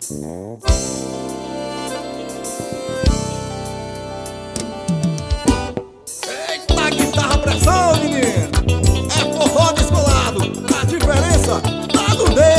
Eita, guitarra pressão, menino! É forró descolado, a diferença tá no D.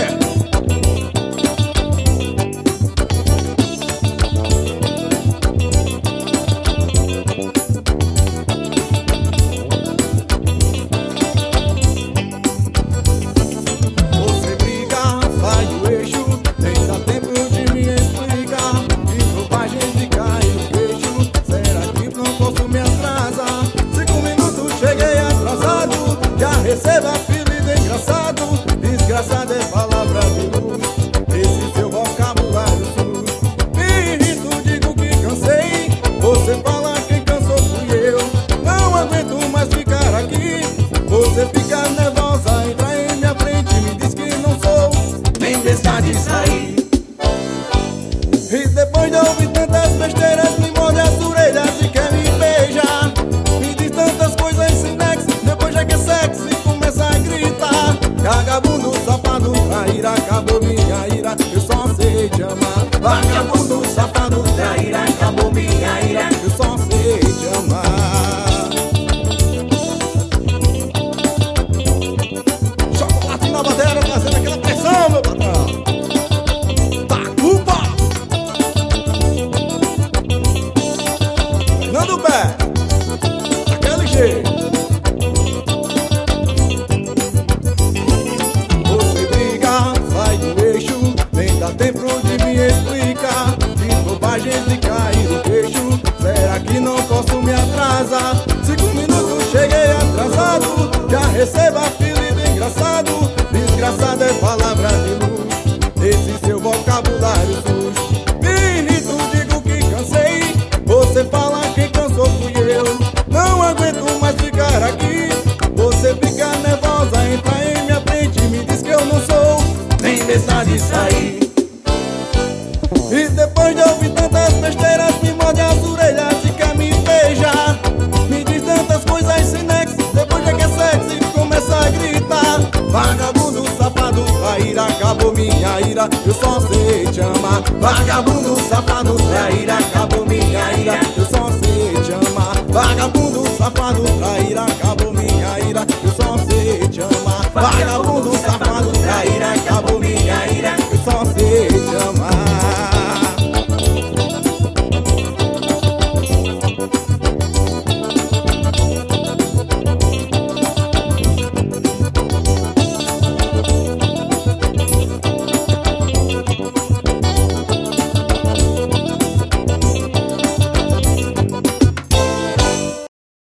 Você briga, sai do eixo, nem dá tempo de me explicar. Que bobagem de cair no queixo, será que não posso me atrasar? 5 minutos cheguei atrasado, já recebo apelido engraçado. Desgraçado é palavra de luz, esse seu vocabulário sujo. Me irrito, digo que cansei, você fala quem cansou fui eu. Não aguento mais ficar aqui, você fica nervosa, entra em minha frente, me diz que não sou, nem deixar de sair. E depois de ouvir tantas besteiras, me morde as orelhas e quer me beijar. Me diz tantas coisas sem nexo, depois já que é sexo e começa a gritar. Vagabundo, safado, traíra, acabou minha ira, eu só sei te amar. Vagabundo, safado, traíra, acabou minha ira, eu só sei te amar. Chocolate na bateria fazendo aquela pressão, meu patrão. Tacuba! Fernando Bé, daquele jeito. Você briga, sai do eixo, nem dá tempo de me explicar. Que bobagem de cair no queixo, será que não posso me atrasar? 5 minutos cheguei atrasado, já recebo apelido engraçado. Desgraçado é palavra de luz, esse seu vocabulário sujo. Me irrito, digo que cansei, você fala quem cansou fui eu. Não aguento mais ficar aqui, você fica nervosa, entra em minha frente, me diz que eu não sou, nem deixar de sair. E depois de ouvir tantas besteiras, me morde as orelhas e quer me beijar. Me diz tantas coisas sem nexo, depois já que é sexy começa a gritar. Vagabundo, safado, traíra, acabou minha ira, eu só sei te amar. Vagabundo, safado, traíra,